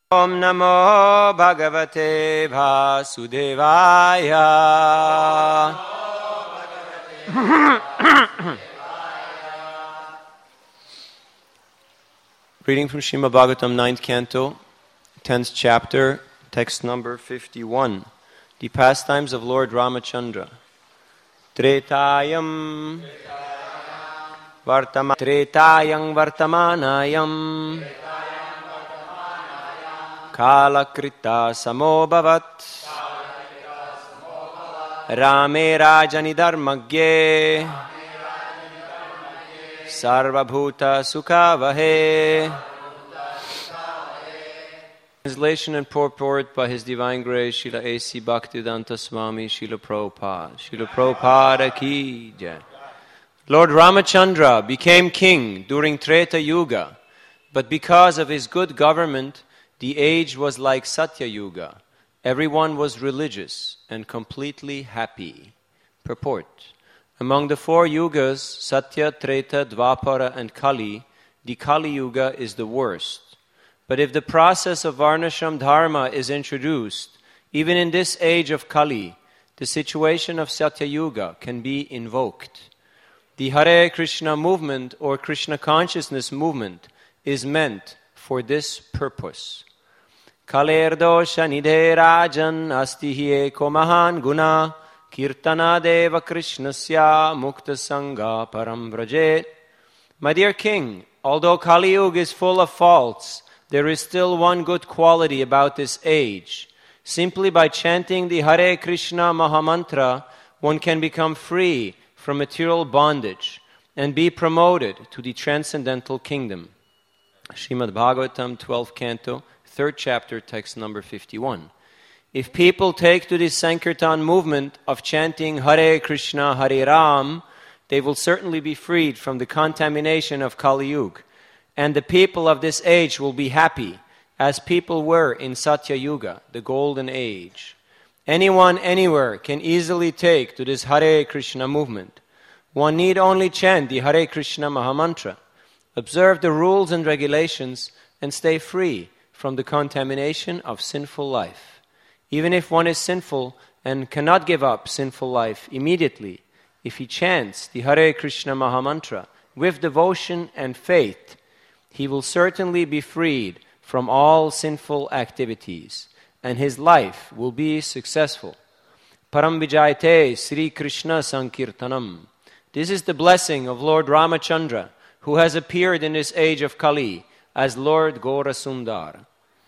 Om Namo Bhagavate Vasudevaya. Reading from Srimad Bhagavatam, 9th Canto, 10th chapter, text number 51. The pastimes of Lord Ramachandra. Tretayam Vartamanayam Kalakrita Samobhavat Rame Rajanidharmagye Sarvabhuta Sukavahe. Translation and purport by His Divine Grace Srila A.C. Bhaktivedanta Swami Srila Prabhupada. Srila Prabhupada ki jai. Lord Ramachandra became king during Treta Yuga, but because of his good government, the age was like Satya Yuga. Everyone was religious and completely happy. Purport. Among the four yugas, Satya, Treta, Dvapara and Kali, the Kali Yuga is the worst. But if the process of Varnashram Dharma is introduced, even in this age of Kali, the situation of Satya Yuga can be invoked. The Hare Krishna movement or Krishna consciousness movement is meant for this purpose. Kalerdosha nidhe rajan asti hi eko mahan guna kirtana deva krishnasya mukta sangha param vrajet. My dear king, although Kali Yuga is full of faults, there is still one good quality about this age. Simply by chanting the Hare Krishna Mahamantra, one can become free from material bondage and be promoted to the transcendental kingdom. Srimad Bhagavatam, 12th Canto, 3rd chapter, text number 51. If people take to this Sankirtan movement of chanting Hare Krishna, Hare Ram, they will certainly be freed from the contamination of Kali Yuga. And the people of this age will be happy, as people were in Satya Yuga, the golden age. Anyone, anywhere can easily take to this Hare Krishna movement. One need only chant the Hare Krishna Mahamantra, observe the rules and regulations, and stay free from the contamination of sinful life. Even if one is sinful and cannot give up sinful life immediately, if he chants the Hare Krishna Mahamantra with devotion and faith, he will certainly be freed from all sinful activities, and his life will be successful. Param Vijayate Sri Krishna Sankirtanam. This is the blessing of Lord Ramachandra, who has appeared in this age of Kali as Lord Gora Sundar.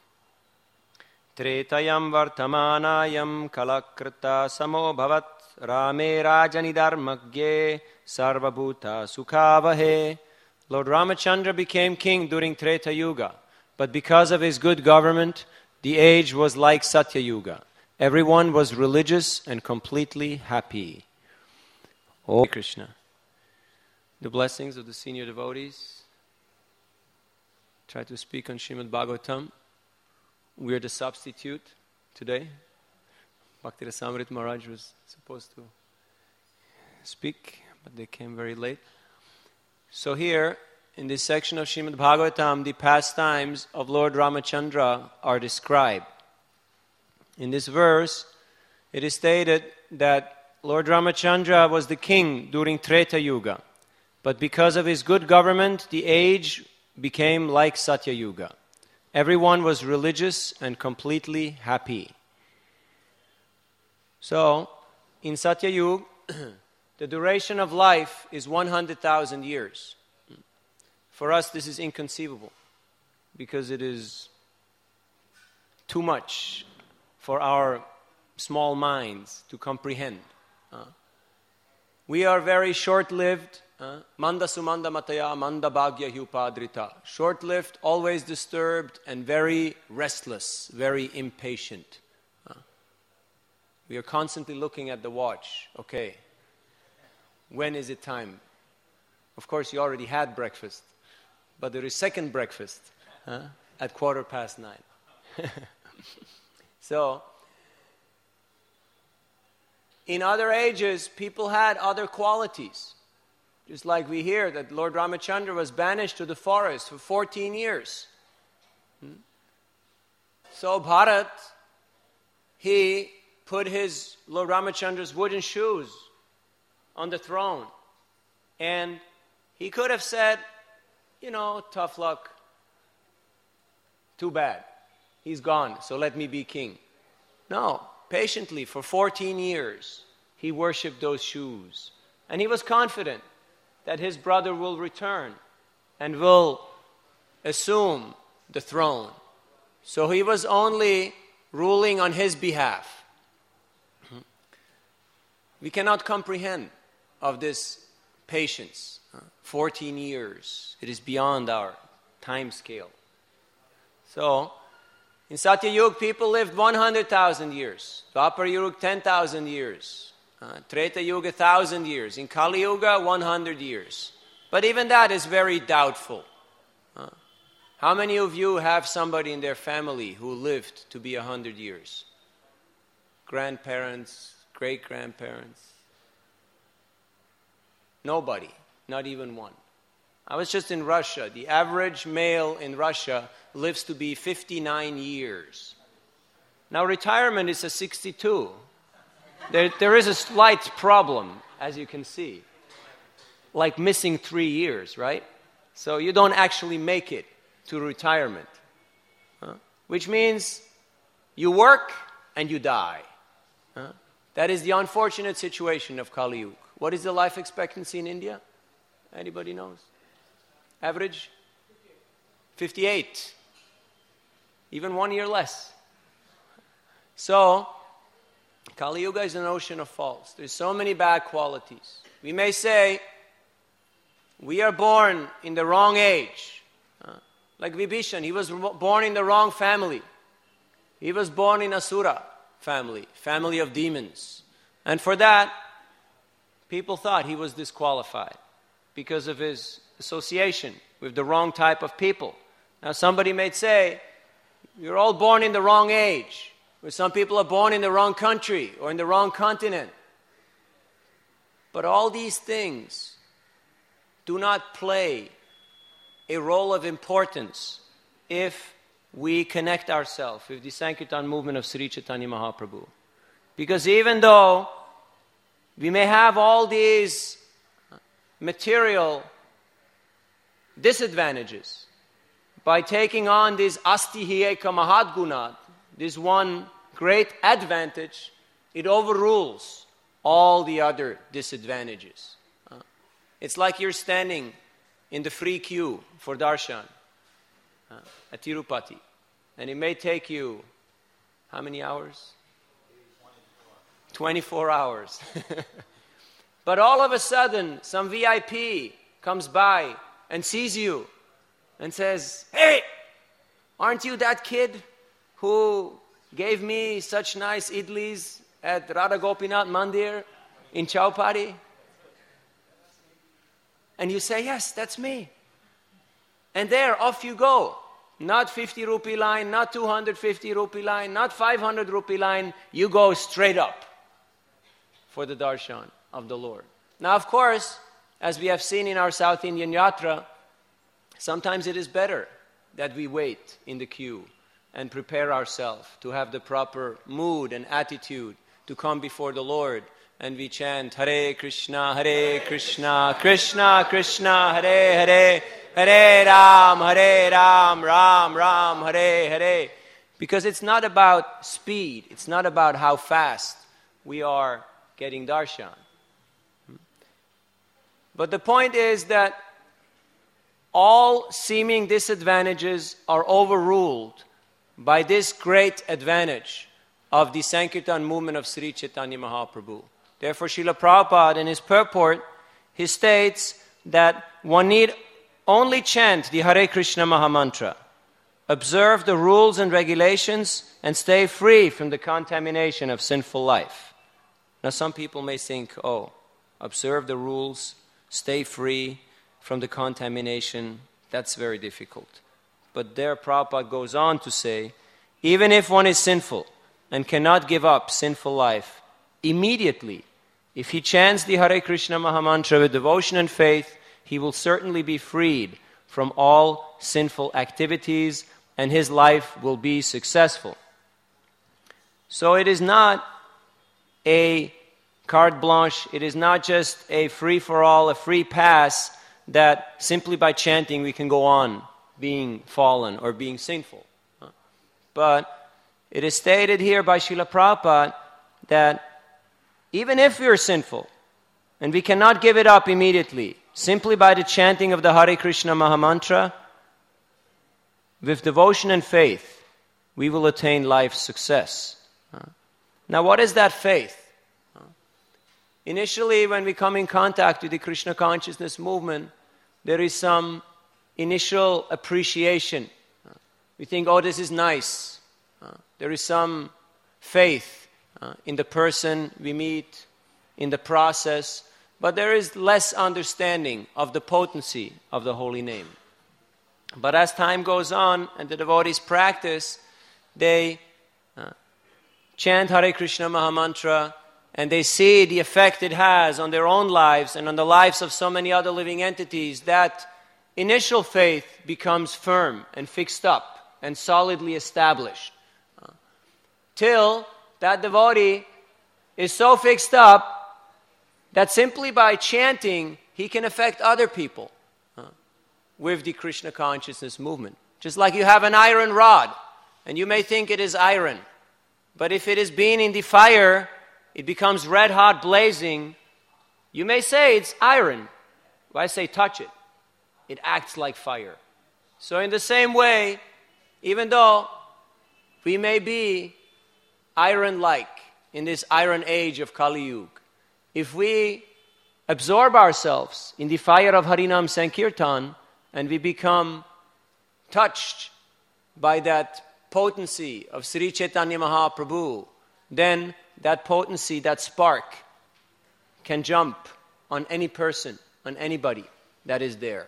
Tretayam Vartamanayam Kalakrita Samobhavat Rame Rajanidharmagye Sarvabhuta Sukavahe. Lord Ramachandra became king during Treta Yuga, but because of his good government, the age was like Satya Yuga. Everyone was religious and completely happy. Oh Krishna. The blessings of the senior devotees. Try to speak on Srimad Bhagavatam. We are the substitute today. Bhakti Rasamrit Maharaj was supposed to speak, but they came very late. So here, in this section of Srimad Bhagavatam, the pastimes of Lord Ramachandra are described. In this verse, it is stated that Lord Ramachandra was the king during Treta Yuga, but because of his good government, the age became like Satya Yuga. Everyone was religious and completely happy. So, in Satya Yuga, the duration of life is 100,000 years. For us, this is inconceivable because it is too much for our small minds to comprehend. We are very short-lived. Manda sumanda mataya, manda bhagya hupadrita. Short-lived, always disturbed, and very restless, very impatient. We are constantly looking at the watch. Okay, when is it time? Of course, you already had breakfast, but there is second breakfast at 9:15. So, in other ages, people had other qualities. Just like we hear that Lord Ramachandra was banished to the forest for 14 years. So Bharat, he put his Lord Ramachandra's wooden shoes on the throne. And he could have said, tough luck. Too bad. He's gone, so let me be king. No, patiently, for 14 years, he worshipped those shoes. And he was confident that his brother will return and will assume the throne. So he was only ruling on his behalf. We cannot comprehend of this patience. 14 years. It is beyond our time scale. So, in Satya Yuga, people lived 100,000 years. Dwapara Yuga, 10,000 years. Treta Yuga, 1,000 years. In Kali Yuga, 100 years. But even that is very doubtful. How many of you have somebody in their family who lived to be 100 years? Grandparents, great-grandparents? Nobody, not even one. I was just in Russia. The average male in Russia lives to be 59 years. Now retirement is a 62. There is a slight problem, as you can see. Like missing 3 years, right? So you don't actually make it to retirement. Which means you work and you die. That is the unfortunate situation of Kali Yuga. What is the life expectancy in India? Anybody knows? Average? 58. Even 1 year less. So, Kali Yuga is an ocean of faults. There's so many bad qualities. We may say, we are born in the wrong age. Like Vibhishan, he was born in the wrong family. He was born in Asura family of demons. And for that, people thought he was disqualified because of his association with the wrong type of people. Now somebody may say, you're all born in the wrong age, or some people are born in the wrong country or in the wrong continent. But all these things do not play a role of importance if we connect ourselves with the Sankirtan movement of Sri Chaitanya Mahaprabhu. Because even though we may have all these material disadvantages, by taking on this asti hi eka mahatgunat, this one great advantage, it overrules all the other disadvantages. It's like you're standing in the free queue for darshan at Tirupati, and it may take you how many hours? 24 hours. But all of a sudden, some VIP comes by and sees you and says, hey, aren't you that kid who gave me such nice idlis at Radha Gopinath Mandir in Chowpatty? And you say, yes, that's me. And there, off you go. Not 50 rupee line, not 250 rupee line, not 500 rupee line. You go straight up for the darshan of the Lord. Now, of course, as we have seen in our South Indian yatra, sometimes it is better that we wait in the queue and prepare ourselves to have the proper mood and attitude to come before the Lord. And we chant, Hare Krishna, Krishna Krishna, Hare Hare, Hare Ram, Ram Ram, Hare Hare. Because it's not about speed, it's not about how fast we are getting darshan. But the point is that all seeming disadvantages are overruled by this great advantage of the Sankirtan movement of Sri Chaitanya Mahaprabhu. Therefore, Srila Prabhupada, in his purport, he states that one need only chant the Hare Krishna Mahamantra, observe the rules and regulations, and stay free from the contamination of sinful life. Now, some people may think, observe the rules, stay free from the contamination, that's very difficult. But there Prabhupada goes on to say, even if one is sinful and cannot give up sinful life, immediately, if he chants the Hare Krishna Mahamantra with devotion and faith, he will certainly be freed from all sinful activities and his life will be successful. So it is not a carte blanche, it is not just a free-for-all, a free pass that simply by chanting we can go on being fallen or being sinful. But it is stated here by Srila Prabhupada that even if we are sinful, and we cannot give it up immediately, simply by the chanting of the Hare Krishna Mahamantra, with devotion and faith, we will attain life's success. Now, what is that faith? Initially, when we come in contact with the Krishna consciousness movement, there is some initial appreciation. We think, oh, this is nice. There is some faith in the person we meet, in the process, but there is less understanding of the potency of the holy name. But as time goes on and the devotees practice, they chant Hare Krishna Mahamantra, and they see the effect it has on their own lives and on the lives of so many other living entities, that initial faith becomes firm and fixed up and solidly established. Till that devotee is so fixed up that simply by chanting, he can affect other people with the Krishna consciousness movement. Just like you have an iron rod, and you may think it is iron, but if it is being in the fire, it becomes red hot blazing. You may say it's iron. Why say touch it? It acts like fire. So in the same way, even though we may be iron-like in this iron age of Kali Yuga, if we absorb ourselves in the fire of Harinam Sankirtan and we become touched by that potency of Sri Chaitanya Mahaprabhu, then that potency, that spark, can jump on any person, on anybody that is there.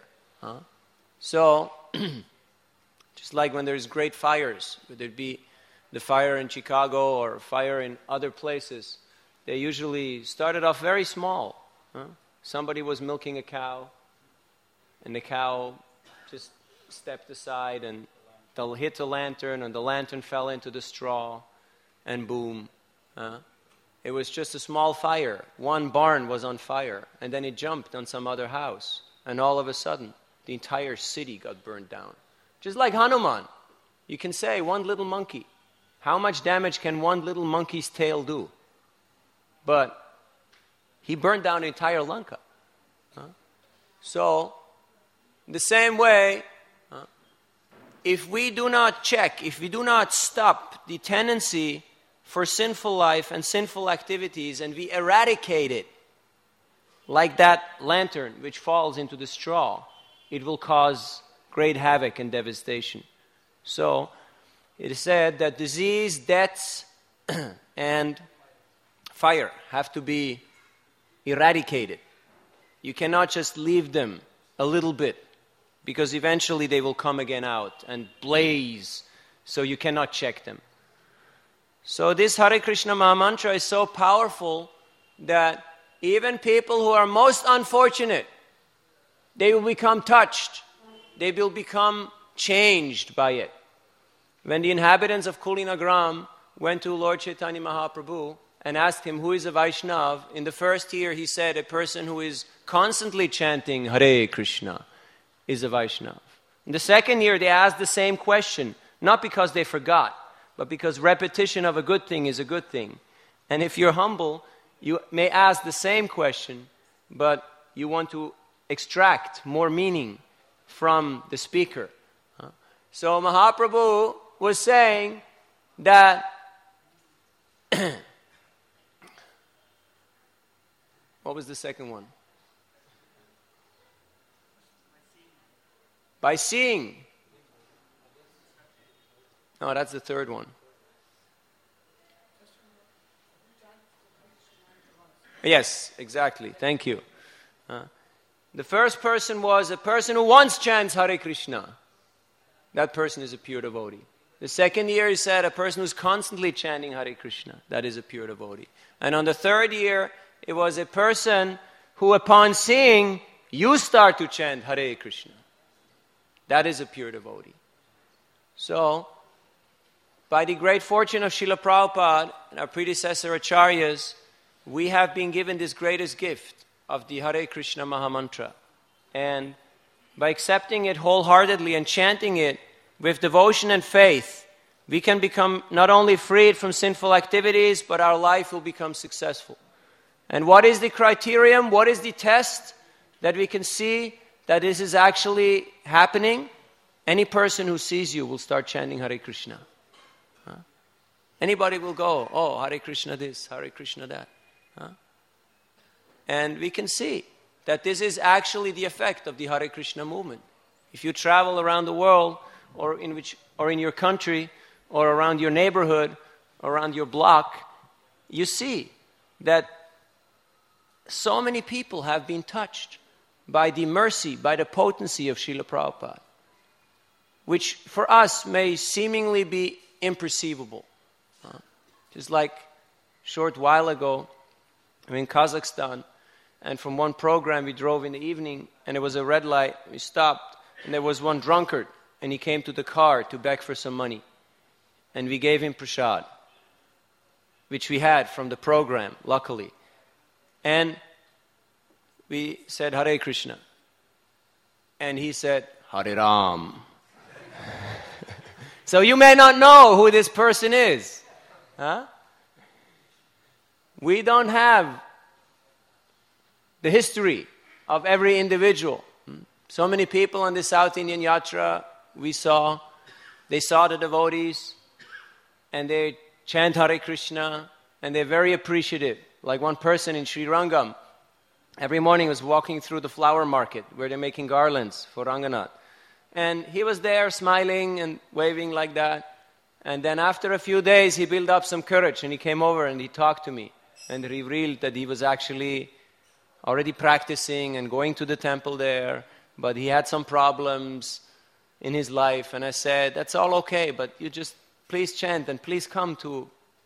So, just like when there's great fires, whether it be the fire in Chicago or fire in other places, they usually started off very small. Somebody was milking a cow, and the cow just stepped aside and hit the lantern, and the lantern fell into the straw, and boom. It was just a small fire. One barn was on fire, and then it jumped on some other house, and all of a sudden, the entire city got burned down. Just like Hanuman, you can say, one little monkey. How much damage can one little monkey's tail do? But he burned down the entire Lanka. So, the same way, if we do not check, if we do not stop the tendency for sinful life and sinful activities, and we eradicate it, like that lantern which falls into the straw, it will cause great havoc and devastation. So, it is said that disease, deaths, and fire have to be eradicated. You cannot just leave them a little bit, because eventually they will come again out and blaze, so you cannot check them. So this Hare Krishna Mahamantra is so powerful that even people who are most unfortunate, they will become touched. They will become changed by it. When the inhabitants of Kulinagram went to Lord Chaitanya Mahaprabhu and asked him who is a Vaishnav, in the first year he said a person who is constantly chanting Hare Krishna is a Vaishnav. In the second year they asked the same question, not because they forgot, but because repetition of a good thing is a good thing. And if you're humble, you may ask the same question, but you want to extract more meaning from the speaker. So Mahaprabhu was saying that what was the second one? By seeing. No, that's the third one. Yes, exactly. Thank you. The first person was a person who once chants Hare Krishna. That person is a pure devotee. The second year he said a person who's constantly chanting Hare Krishna. That is a pure devotee. And on the third year, it was a person who upon seeing you start to chant Hare Krishna. That is a pure devotee. So, by the great fortune of Srila Prabhupada and our predecessor Acharyas, we have been given this greatest gift of the Hare Krishna Mahamantra. And by accepting it wholeheartedly and chanting it with devotion and faith, we can become not only freed from sinful activities, but our life will become successful. And what is the criterion? What is the test that we can see that this is actually happening? Any person who sees you will start chanting Hare Krishna. Anybody will go, oh, Hare Krishna this, Hare Krishna that. And we can see that this is actually the effect of the Hare Krishna movement. If you travel around the world, or in your country, or around your neighborhood, or around your block, you see that so many people have been touched by the mercy, by the potency of Srila Prabhupada, which for us may seemingly be imperceivable. Just like a short while ago, I'm in Kazakhstan, and from one program we drove in the evening, and there was a red light. We stopped, and there was one drunkard, and he came to the car to beg for some money. And we gave him prasad, which we had from the program, luckily. And we said, Hare Krishna. And he said, Hare Ram. So you may not know who this person is. We don't have the history of every individual. So many people on the South Indian Yatra we saw, they saw the devotees and they chant Hare Krishna and they're very appreciative. Like one person in Sri Rangam, every morning was walking through the flower market where they're making garlands for Ranganath. And he was there smiling and waving like that. And then after a few days, he built up some courage and he came over and he talked to me and revealed that he was actually already practicing and going to the temple there, but he had some problems in his life. And I said, that's all okay, but you just please chant and please come to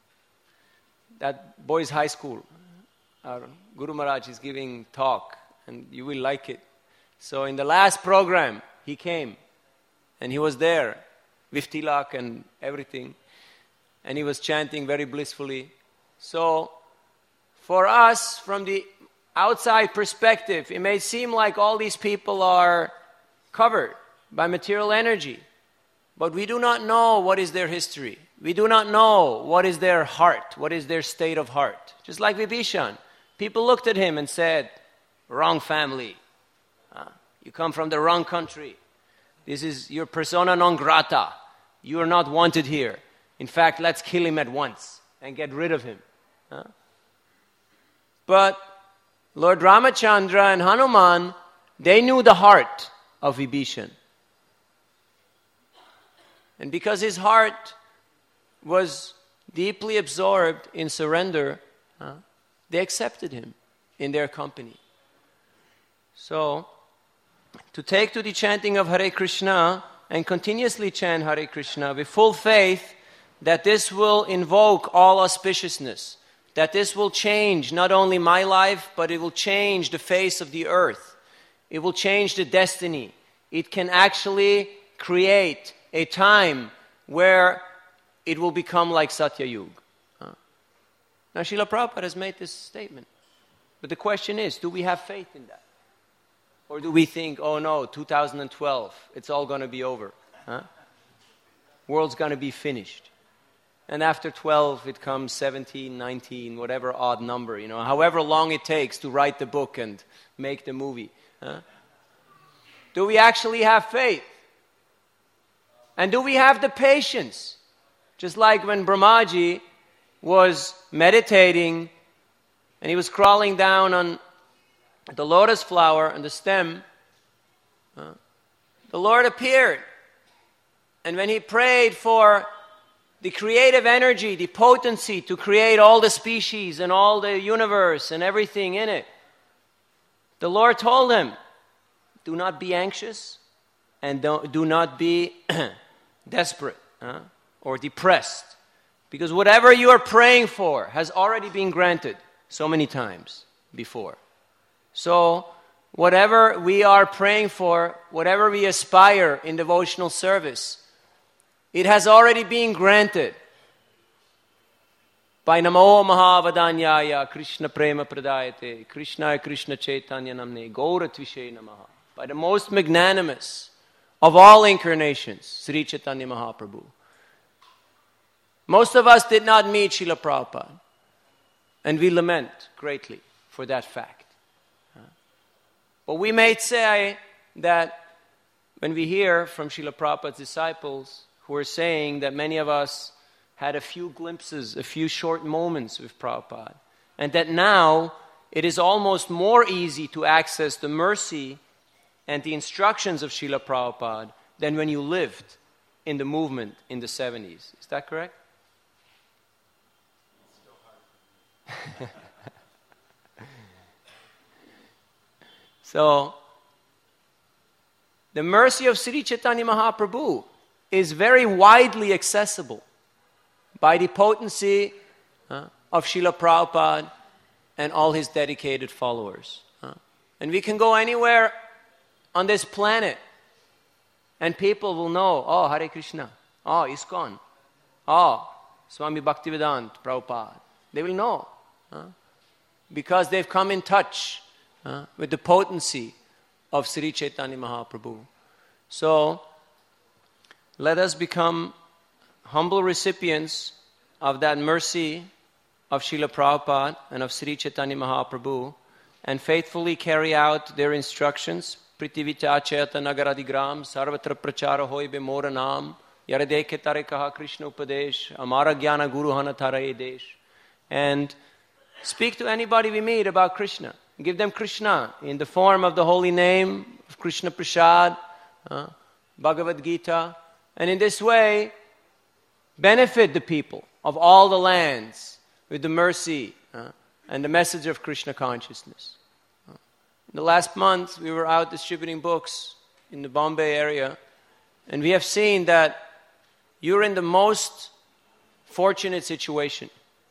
that boys' high school. Our Guru Maharaj is giving talk and you will like it. So in the last program, he came and he was there with tilak and everything. And he was chanting very blissfully. So, for us, from the outside perspective, it may seem like all these people are covered by material energy. But we do not know what is their history. We do not know what is their heart, what is their state of heart. Just like Vibhishan. People looked at him and said, wrong family. You come from the wrong country. This is your persona non grata. You are not wanted here. In fact, let's kill him at once and get rid of him. But Lord Ramachandra and Hanuman, they knew the heart of Vibhishan. And because his heart was deeply absorbed in surrender, they accepted him in their company. So, to take to the chanting of Hare Krishna and continuously chant Hare Krishna with full faith that this will invoke all auspiciousness, that this will change not only my life, but it will change the face of the earth. It will change the destiny. It can actually create a time where it will become like Satya Yuga. Now, Srila Prabhupada has made this statement. But the question is, do we have faith in that? Or do we think, oh no, 2012, it's all going to be over. World's going to be finished. And after 12, it comes 17, 19, whatever odd number, however long it takes to write the book and make the movie. Do we actually have faith? And do we have the patience? Just like when Brahmaji was meditating and he was crawling down on the lotus flower and the stem, the Lord appeared. And when he prayed for the creative energy, the potency to create all the species and all the universe and everything in it, the Lord told him, do not be anxious and do not be desperate or depressed. Because whatever you are praying for has already been granted so many times before. So, whatever we are praying for, whatever we aspire in devotional service, It has already been granted by Namo Mahavadanyaya Krishna Prema Pradayate Krishna Krishna Chaitanya Namne Gaura Tvishe Namaha. By the most magnanimous of all incarnations, Sri Chaitanya Mahaprabhu. Most of us did not meet Srila Prabhupada, and we lament greatly for that fact. But we may say that when we hear from Srila Prabhupada's disciples who are saying that many of us had a few glimpses, a few short moments with Prabhupada, and that now it is almost more easy to access the mercy and the instructions of Srila Prabhupada than when you lived in the movement in the 70s. Is that correct? So, the mercy of Sri Chaitanya Mahaprabhu is very widely accessible by the potency of Srila Prabhupada and all his dedicated followers. And we can go anywhere on this planet and people will know, oh, Hare Krishna, oh, ISKCON, oh, Swami Bhaktivedanta Prabhupada. They will know because they've come in touch with the potency of Sri Chaitanya Mahaprabhu. So, let us become humble recipients of that mercy of Srila Prabhupada and of Sri Chaitanya Mahaprabhu and faithfully carry out their instructions. Pritivita Cheta Nagaradigram Sarvatra Prachara Hoibe Mora Nam Yaradeke Tarekaha Krishna Upadesh Amara Jnana Guru Hana Taraye Desh. And speak to anybody we meet about Krishna. Give them Krishna in the form of the holy name of Krishna Prasad, Bhagavad Gita. And in this way, benefit the people of all the lands with the mercy and the message of Krishna consciousness. In the last month, we were out distributing books in the Bombay area, and we have seen that you're in the most fortunate situation.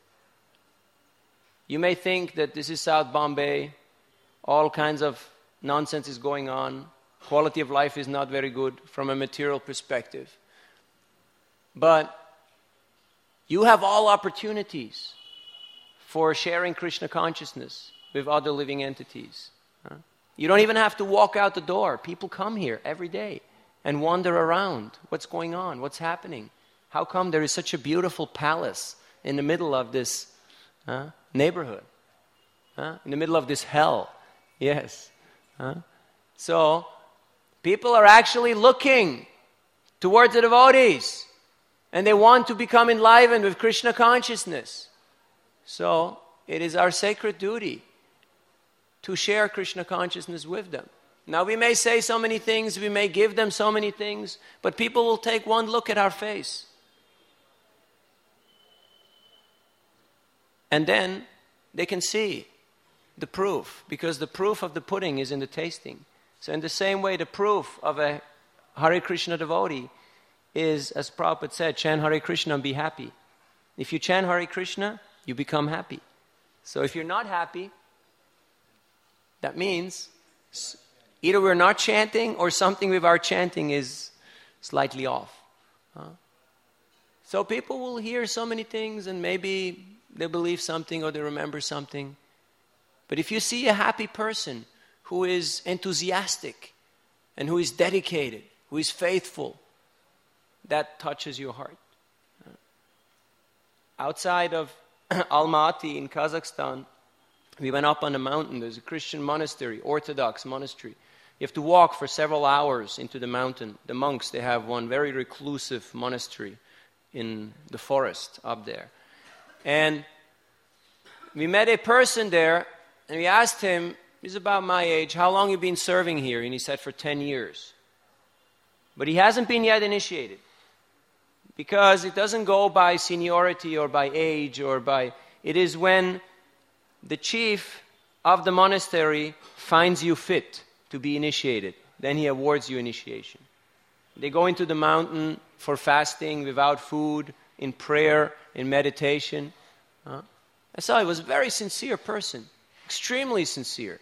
You may think that this is South Bombay, all kinds of nonsense is going on, quality of life is not very good from a material perspective. But you have all opportunities for sharing Krishna consciousness with other living entities. You don't even have to walk out the door. People come here every day and wander around. What's going on? What's happening? How come there is such a beautiful palace in the middle of this neighborhood? In the middle of this hell? Yes. So, people are actually looking towards the devotees. And they want to become enlivened with Krishna consciousness. So, it is our sacred duty to share Krishna consciousness with them. Now, we may say so many things, we may give them so many things, but people will take one look at our face. And then they can see the proof, because the proof of the pudding is in the tasting. So in the same way, the proof of a Hare Krishna devotee is, as Prabhupada said, chant Hare Krishna and be happy. If you chant Hare Krishna, you become happy. So if you're not happy, that means either we're not chanting or something with our chanting is slightly off. So people will hear so many things and maybe they believe something or they remember something. But if you see a happy person who is enthusiastic and who is dedicated, who is faithful, that touches your heart. Outside of Almaty in Kazakhstan, we went up on a mountain. There's a Christian monastery, Orthodox monastery. You have to walk for several hours into the mountain. The monks, they have one very reclusive monastery in the forest up there. And we met a person there, and we asked him, he's about my age, how long have you been serving here? And he said, for 10 years. But he hasn't been yet initiated. Because it doesn't go by seniority or by age or by... It is when the chief of the monastery finds you fit to be initiated. Then he awards you initiation. They go into the mountain for fasting, without food, in prayer, in meditation. I saw he was a very sincere person. Extremely sincere.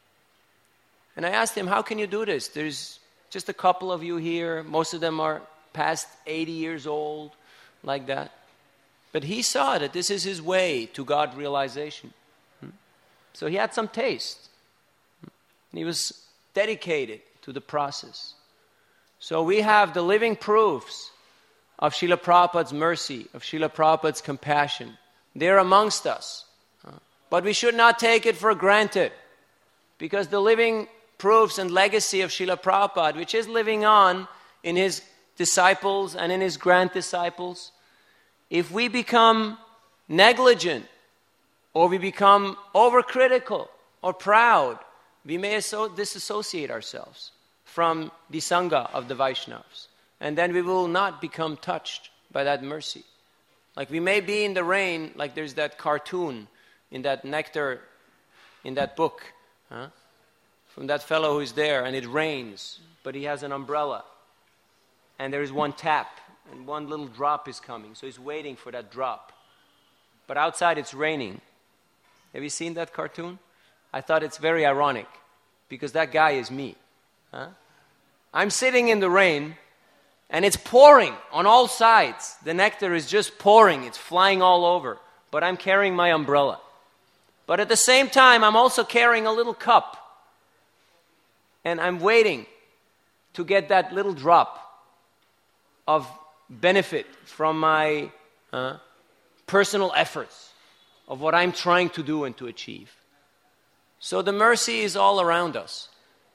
And I asked him, how can you do this? There's just a couple of you here. Most of them are past 80 years old, like that. But he saw that this is his way to God realization. So he had some taste. And he was dedicated to the process. So we have the living proofs of Srila Prabhupada's mercy, of Srila Prabhupada's compassion. They're amongst us. But we should not take it for granted. Because the living proofs and legacy of Srila Prabhupada, which is living on in his disciples and in his grand-disciples, if we become negligent, or we become overcritical or proud, we may disassociate ourselves from the Sangha of the Vaishnavas. And then we will not become touched by that mercy. Like we may be in the rain, like there's that cartoon in that nectar, in that book, from that fellow who's there, and it rains, but he has an umbrella. And there is one tap, and one little drop is coming. So he's waiting for that drop. But outside it's raining. Have you seen that cartoon? I thought it's very ironic, because that guy is me. I'm sitting in the rain, and it's pouring on all sides. The nectar is just pouring. It's flying all over. But I'm carrying my umbrella. But at the same time, I'm also carrying a little cup. And I'm waiting to get that little drop of benefit from my personal efforts of what I'm trying to do and to achieve. So the mercy is all around us.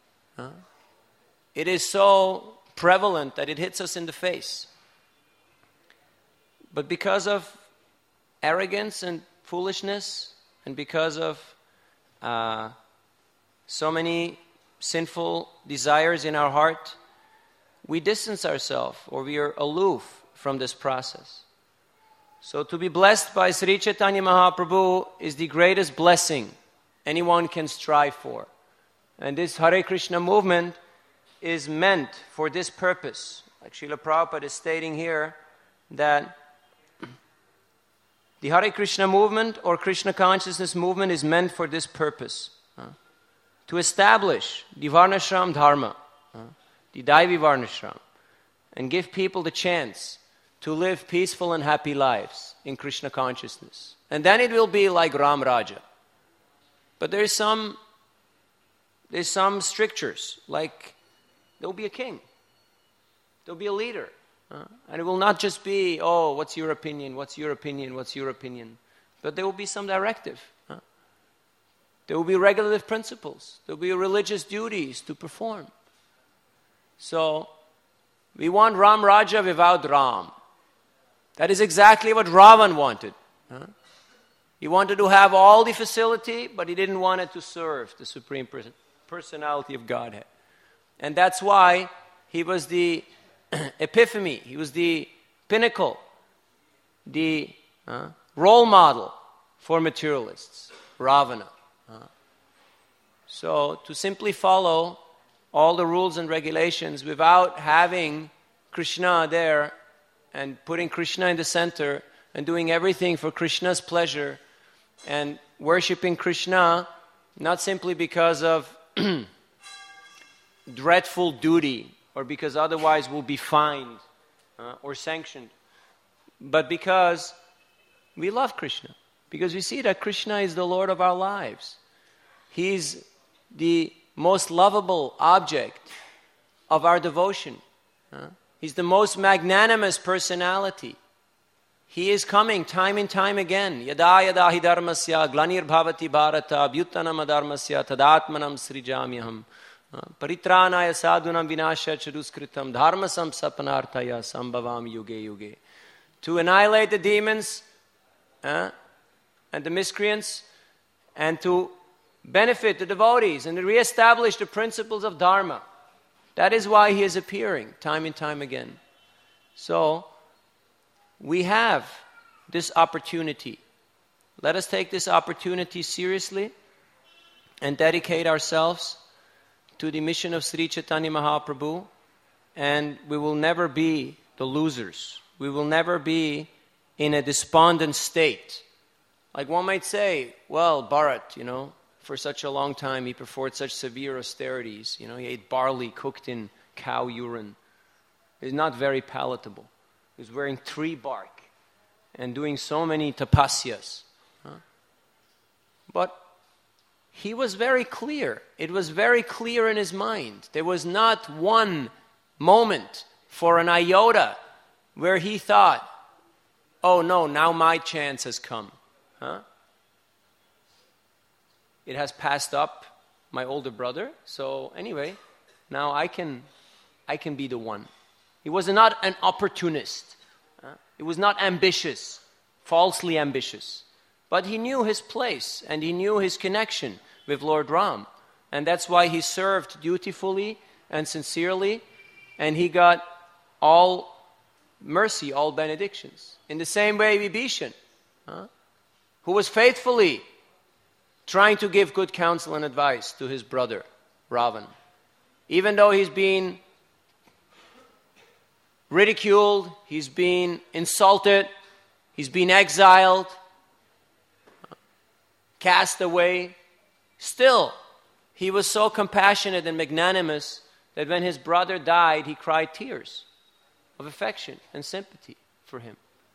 It is so prevalent that it hits us in the face. But because of arrogance and foolishness, and because of so many sinful desires in our heart, we distance ourselves, or we are aloof from this process. So to be blessed by Sri Chaitanya Mahaprabhu is the greatest blessing anyone can strive for. And this Hare Krishna movement is meant for this purpose. Like Srila Prabhupada is stating here that the Hare Krishna movement or Krishna consciousness movement is meant for this purpose. To establish the Varnashram Dharma, the Daivi Varnashram, and give people the chance to live peaceful and happy lives in Krishna consciousness. And then it will be like Ram Raja. But there's some strictures, like there will be a king, there will be a leader. And it will not just be, oh, what's your opinion, what's your opinion, what's your opinion. But there will be some directive. There will be regulative principles. There will be religious duties to perform. So, we want Ram Raja without Ram. That is exactly what Ravan wanted. He wanted to have all the facility, but he didn't want it to serve the Supreme Personality of Godhead. And that's why he was the epiphany, he was the pinnacle, the role model for materialists, Ravana. So to simply follow all the rules and regulations without having Krishna there and putting Krishna in the center and doing everything for Krishna's pleasure and worshipping Krishna not simply because of dreadful duty or because otherwise we'll be fined or sanctioned, but because we love Krishna, because we see that Krishna is the Lord of our lives. He's the most lovable object of our devotion. He's the most magnanimous personality. He is coming time and time again. Yada yada hi dharmasya glanir bhavati bharata abhyuttanam adharmasya tadatmanam srijamyaham paritranaya sadhunam vinasya chaduskritam dharmasam sapanarthaya sambhavam yuge yuge. To annihilate the demons and the miscreants, and to benefit the devotees and to reestablish the principles of Dharma. That is why he is appearing time and time again. So, we have this opportunity. Let us take this opportunity seriously and dedicate ourselves to the mission of Sri Chaitanya Mahaprabhu, and we will never be the losers. We will never be in a despondent state. Like one might say, well, Bharat, for such a long time he performed such severe austerities. He ate barley cooked in cow urine. is not very palatable. He was wearing tree bark and doing so many tapasyas. But he was very clear. It was very clear in his mind. There was not one moment for an iota where he thought, oh no, now my chance has come. It has passed up my older brother, so anyway, now I can be the one. He was not an opportunist. He was not ambitious, falsely ambitious. But he knew his place and he knew his connection with Lord Ram. And that's why he served dutifully and sincerely, and he got all mercy, all benedictions. In the same way, Vibhishan, who was faithfully trying to give good counsel and advice to his brother, Ravan. Even though he's been ridiculed, he's been insulted, he's been exiled, cast away, still, he was so compassionate and magnanimous that when his brother died, he cried tears of affection and sympathy for him.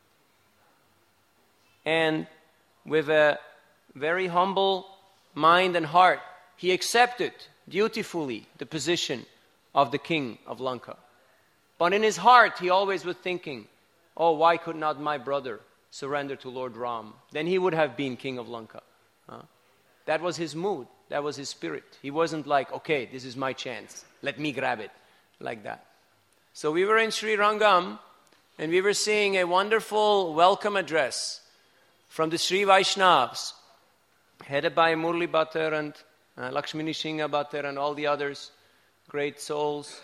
And with a very humble mind and heart, he accepted dutifully the position of the king of Lanka. But in his heart, he always was thinking, oh, why could not my brother surrender to Lord Ram? Then he would have been king of Lanka. That was his mood. That was his spirit. He wasn't like, okay, this is my chance. Let me grab it. Like that. So we were in Sri Rangam, and we were seeing a wonderful welcome address from the Sri Vaishnavas, headed by Murli Bhatter and Lakshmini Singha Bhatter and all the others, great souls.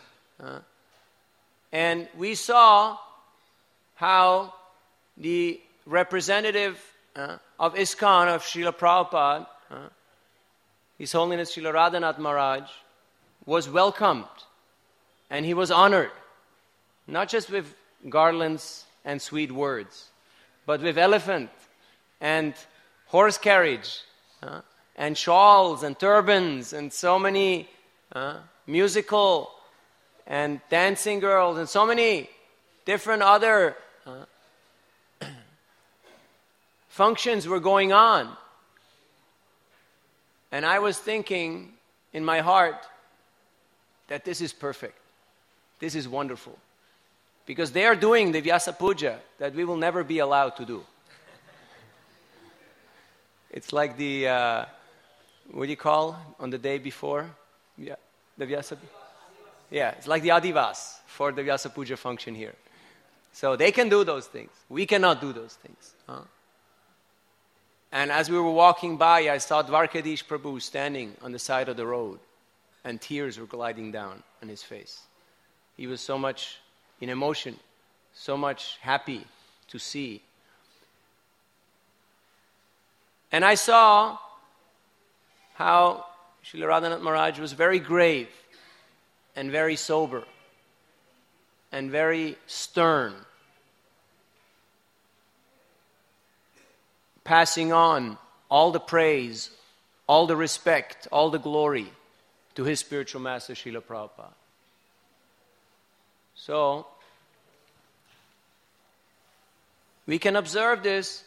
And we saw how the representative of ISKCON, of Srila Prabhupada, His Holiness Srila Radhanath Maharaj, was welcomed and he was honored, not just with garlands and sweet words, but with elephant and horse carriage and shawls and turbans and so many musical and dancing girls and so many different other functions were going on. And I was thinking in my heart that this is perfect. This is wonderful. Because they are doing the Vyasa Puja that we will never be allowed to do. It's like the, what do you call on the day before? Yeah, the Vyasa Puja. Yeah, it's like the Adivas for the Vyasa Puja function here. So they can do those things. We cannot do those things. And as we were walking by, I saw Dwarkadish Prabhu standing on the side of the road, and tears were gliding down on his face. He was so much in emotion, so much happy to see. And I saw how Srila Radhanath Maharaj was very grave and very sober and very stern, passing on all the praise, all the respect, all the glory to his spiritual master, Srila Prabhupada. So, we can observe this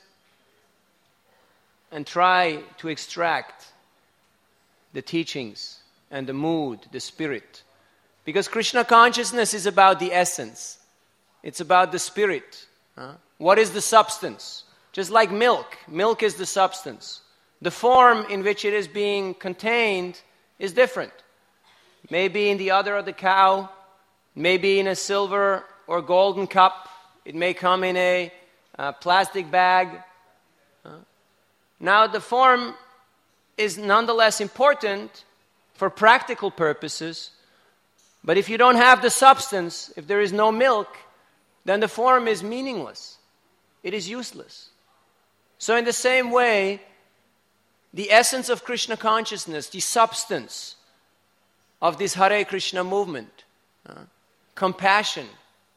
and try to extract the teachings and the mood, the spirit. Because Krishna consciousness is about the essence. It's about the spirit. What is the substance? Just like milk. Milk is the substance. The form in which it is being contained is different. Maybe in the udder of the cow, maybe in a silver or golden cup. It may come in a plastic bag. Now the form is nonetheless important for practical purposes. But if you don't have the substance, if there is no milk, then the form is meaningless. It is useless. So in the same way, the essence of Krishna consciousness, the substance of this Hare Krishna movement, compassion,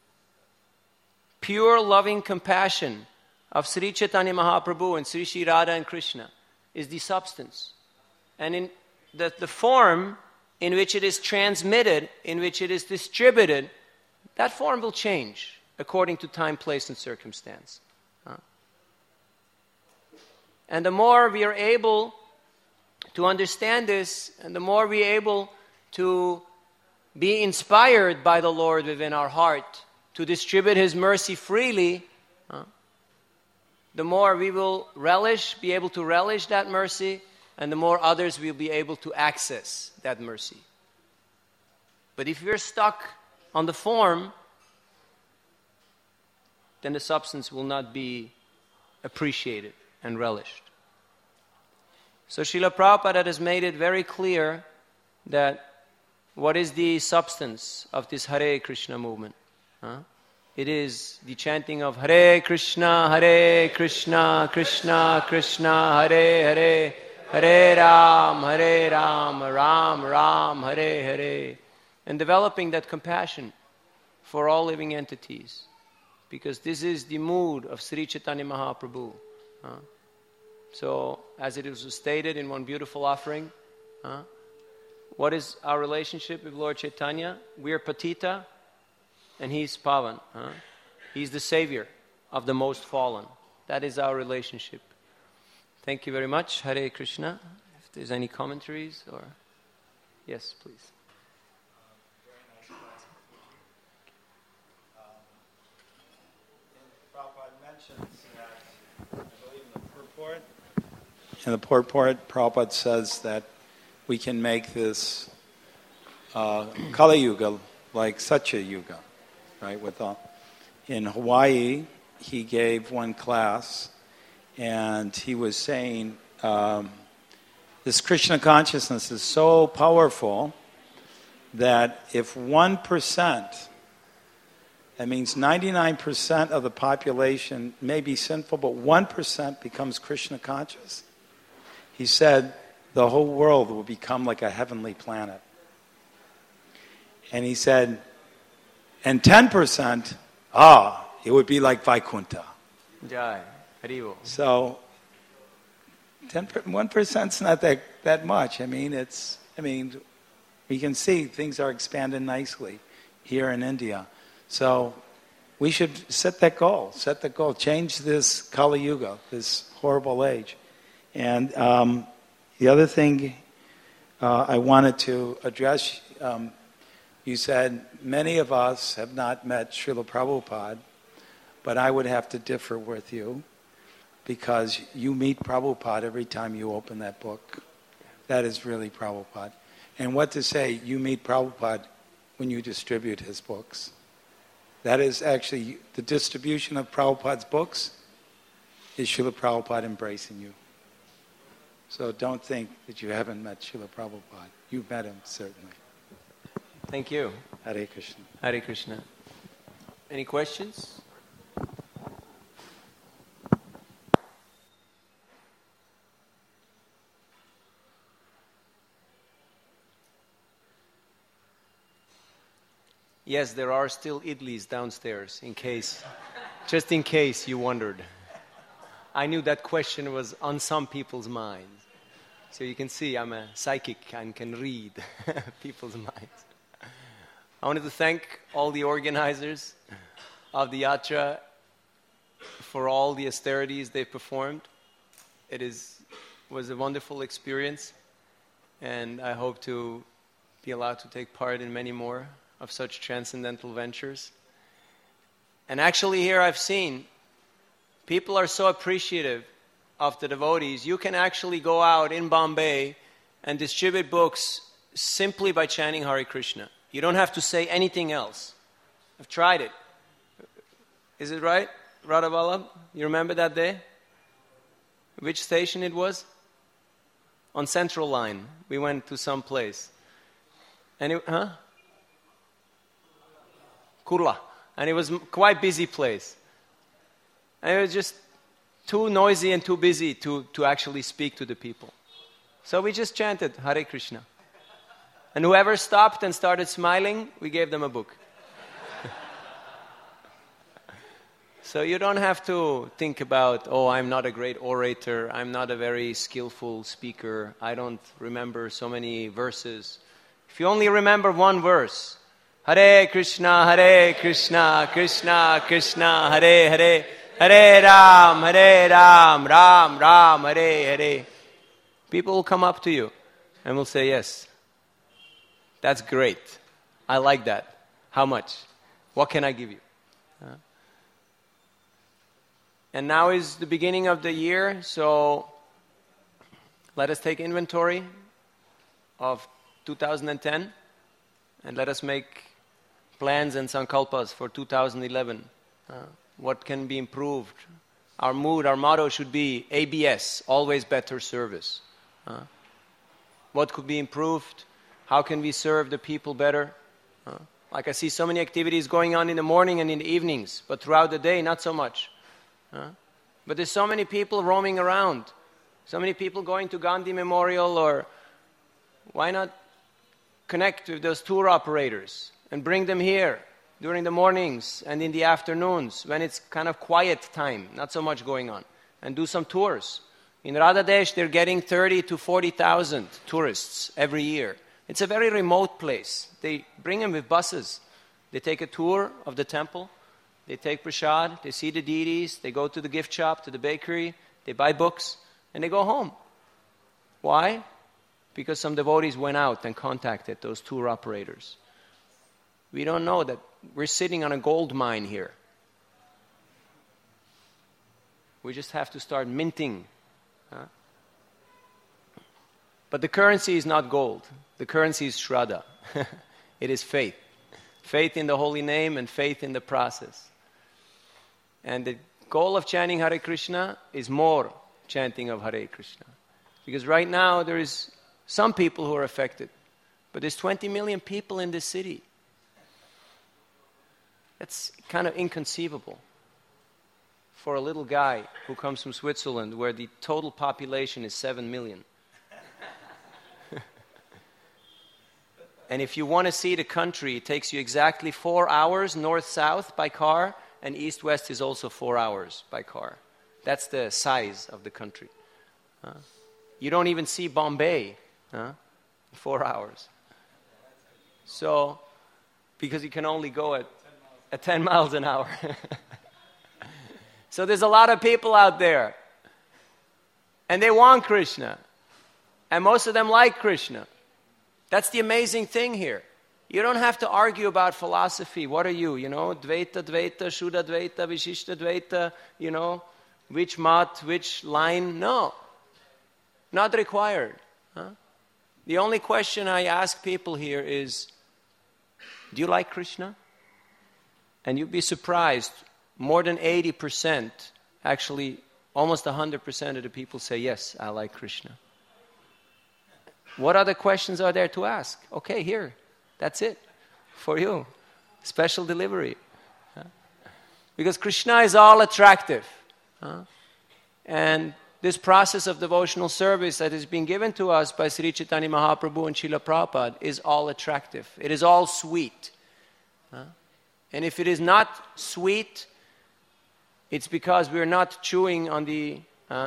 pure loving compassion of Sri Chaitanya Mahaprabhu and Sri Sri Radha and Krishna is the substance. And in the form in which it is transmitted, in which it is distributed, that form will change according to time, place, and circumstance. And the more we are able to understand this, and the more we are able to be inspired by the Lord within our heart to distribute His mercy freely, the more we will be able to relish that mercy, and the more others will be able to access that mercy. But if you're stuck on the form, then the substance will not be appreciated and relished. So Srila Prabhupada has made it very clear that what is the substance of this Hare Krishna movement? It is the chanting of Hare Krishna, Krishna Krishna, Hare Hare, Hare Ram, Ram Ram, Hare Hare. And developing that compassion for all living entities. Because this is the mood of Sri Chaitanya Mahaprabhu. So, as it was stated in one beautiful offering, what is our relationship with Lord Chaitanya? We are Patita, and He's Pavan. He's the Savior of the most fallen. That is our relationship. Thank you very much. Hare Krishna. If there's any commentaries or... Yes, please. Very nice class. Prabhupada mentions that, I believe in the purport, Prabhupada says that we can make this Kali Yuga like Satya Yuga, right? In Hawaii, he gave one class, and he was saying this Krishna consciousness is so powerful that if 1%, that means 99% of the population may be sinful, but 1% becomes Krishna conscious. He said the whole world will become like a heavenly planet. And he said, and 10%, it would be like Vaikuntha. Jai, Harivo. So 1% is not that much. I mean, we can see things are expanding nicely here in India. So we should set the goal, change this Kali Yuga, this horrible age. And the other thing I wanted to address, you said many of us have not met Srila Prabhupada, but I would have to differ with you because you meet Prabhupada every time you open that book. That is really Prabhupada. And what to say, you meet Prabhupada when you distribute his books. That is actually, the distribution of Prabhupada's books is Srila Prabhupada embracing you. So don't think that you haven't met Srila Prabhupada. You've met him, certainly. Thank you. Hare Krishna. Hare Krishna. Any questions? Yes, there are still idlis downstairs, just in case you wondered. I knew that question was on some people's minds. So you can see I'm a psychic and can read people's minds. I wanted to thank all the organizers of the Yatra for all the austerities they performed. It was a wonderful experience, and I hope to be allowed to take part in many more of such transcendental ventures. And actually here I've seen people are so appreciative of the devotees. You can actually go out in Bombay and distribute books simply by chanting Hare Krishna. You don't have to say anything else. I've tried it. Is it right, Radha Vallabh? You remember that day? Which station it was? On Central Line. We went to some place. Kurla. And it was quite busy place. And it was just too noisy and too busy to actually speak to the people. So we just chanted Hare Krishna. And whoever stopped and started smiling, we gave them a book. So you don't have to think about, I'm not a great orator, I'm not a very skillful speaker, I don't remember so many verses. If you only remember one verse, Hare Krishna, Krishna Krishna, Hare Hare, Hare Ram, Ram Ram, Hare Hare. People will come up to you and will say, yes, that's great. I like that. How much? What can I give you? And now is the beginning of the year, so let us take inventory of 2010 and let us make plans and sankalpas for 2011. What can be improved? Our mood, our motto should be ABS, always better service. What could be improved? How can we serve the people better? Like I see so many activities going on in the morning and in the evenings, but throughout the day, not so much. But there's so many people roaming around. So many people going to Gandhi Memorial, or why not connect with those tour operators and bring them here during the mornings and in the afternoons when it's kind of quiet time, not so much going on, and do some tours. In Radhadesh, they're getting 30 to 40,000 tourists every year. It's a very remote place. They bring them with buses. They take a tour of the temple. They take prasad. They see the deities. They go to the gift shop, to the bakery. They buy books, and they go home. Why? Because some devotees went out and contacted those tour operators. We don't know that we're sitting on a gold mine here. We just have to start minting. But the currency is not gold. The currency is Shraddha. It is faith. Faith in the holy name and faith in the process. And the goal of chanting Hare Krishna is more chanting of Hare Krishna. Because right now there is some people who are affected. But there's 20 million people in this city. That's kind of inconceivable for a little guy who comes from Switzerland where the total population is 7 million. And if you want to see the country, it takes you exactly 4 hours north-south by car, and east-west is also 4 hours by car. That's the size of the country. You don't even see Bombay in 4 hours. So, because you can only go at 10 miles an hour. So there's a lot of people out there. And they want Krishna. And most of them like Krishna. That's the amazing thing here. You don't have to argue about philosophy. What are you? Dvaita, Dvaita, Shuddha Dvaita, Vishishta Dvaita, which mat, which line. No. Not required. The only question I ask people here is, do you like Krishna? And you'd be surprised, more than 80%, actually almost 100% of the people say, yes, I like Krishna. What other questions are there to ask? Okay, here, that's it for you. Special delivery. Because Krishna is all attractive. And this process of devotional service that is being given to us by Sri Chaitanya Mahaprabhu and Srila Prabhupada is all attractive. It is all sweet. And if it is not sweet, it's because we're not chewing on the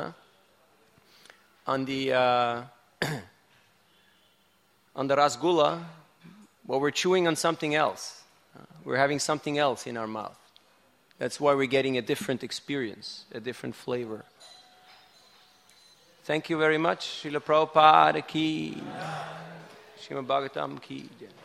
rasgulla, but we're chewing on something else. We're having something else in our mouth. That's why we're getting a different experience, a different flavor. Thank you very much. Srila Prabhupada ki, Srimad Bhagavatam ki.